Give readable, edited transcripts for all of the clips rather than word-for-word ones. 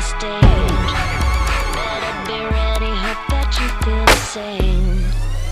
the stage. Better be ready, hope that you feel the same.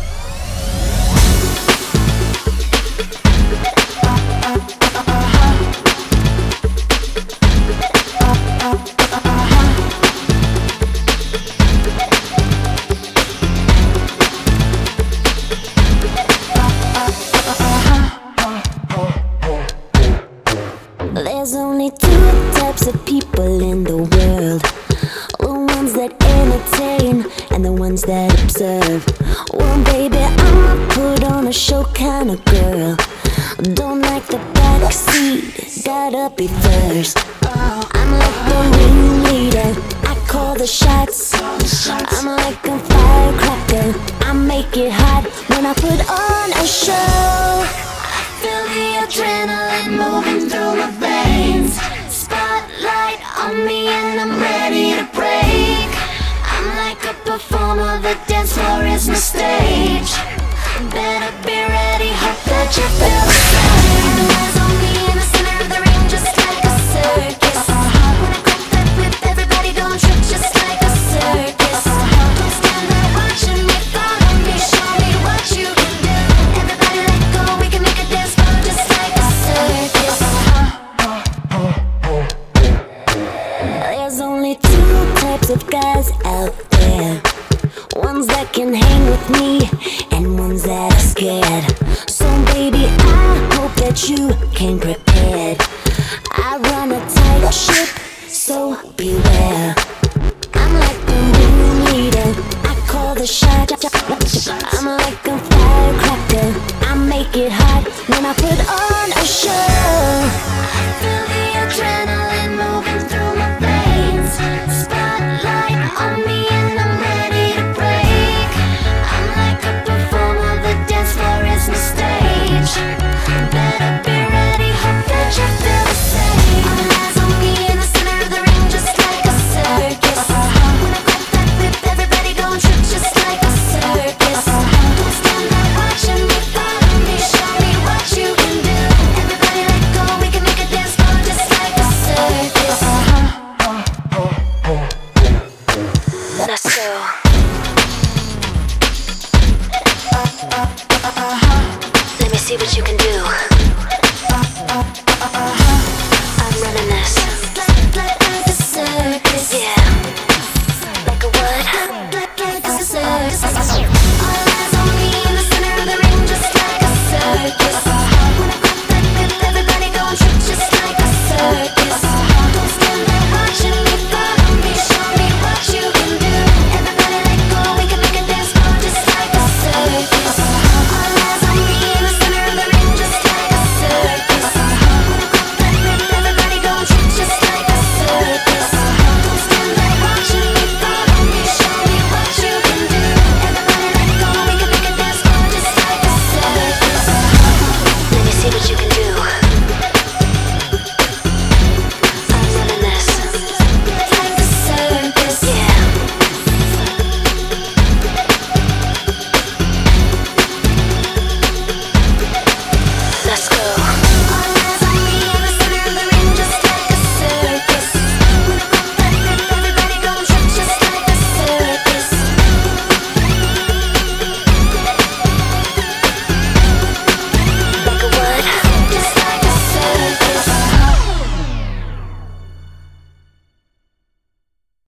There's only two types of people in the world: the ones that entertain and the ones that observe. Well, baby, I'm a put on a show kind of girl. Don't like the backseat, gotta be first. I'm like the ringleader, I call the shots. I'm like a firecracker, I make it hot when I put on a show. Feel the adrenaline moving through my veins. Spotlight on me and I'm ready to break. I'm like a performer, the dance floor is my stage. Better be ready, hope that you feel the same. Eyes on me in the center of the ring, just like a circus. When I crack that whip, everybody don't trip, just like a circus. Don't stand there watching me, follow me, show me what you can do. Everybody let go, we can make a dance floor just like a circus. There's only two types of guys out there: ones that can hang with me and ones that are scared. So baby, I hope that you came prepared. I run a tight ship, so beware. I'm like the ringleader, I call the shots.